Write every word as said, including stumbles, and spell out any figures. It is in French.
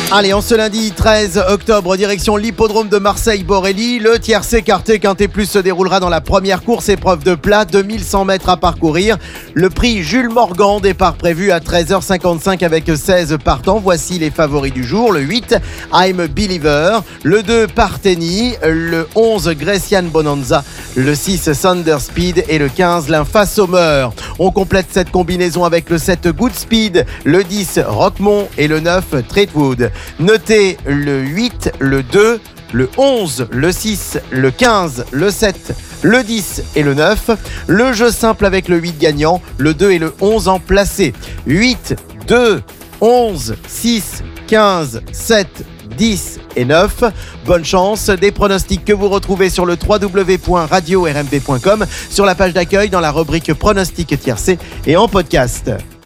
Allez, en ce lundi treize octobre, direction l'hippodrome de Marseille-Borelli. Le tiercé quarté quinté plus se déroulera dans la première course, épreuve de plat, deux mille cent mètres à parcourir. Le prix Jules Morgan, départ prévu à treize heures cinquante-cinq avec seize partants. Voici les favoris du jour. Le huit, I'm Believer. Le deux, Parteni. Le onze, Grecian Bonanza. Le six, Thunder Speed. Et le quinze, Lymphasomer. On complète cette combinaison avec le sept, Good Speed. Le dix, Roquemont. Et le neuf, Treatwood. Notez le huit, le deux, le onze, le six, le quinze, le sept, le dix et le neuf. Le jeu simple avec le huit gagnant, le deux et le onze en placé. huit, deux, onze, six, quinze, sept, dix et neuf. Bonne chance, des pronostics que vous retrouvez sur le w w w point radio r m b point com, sur la page d'accueil dans la rubrique pronostics tiercé et en podcast.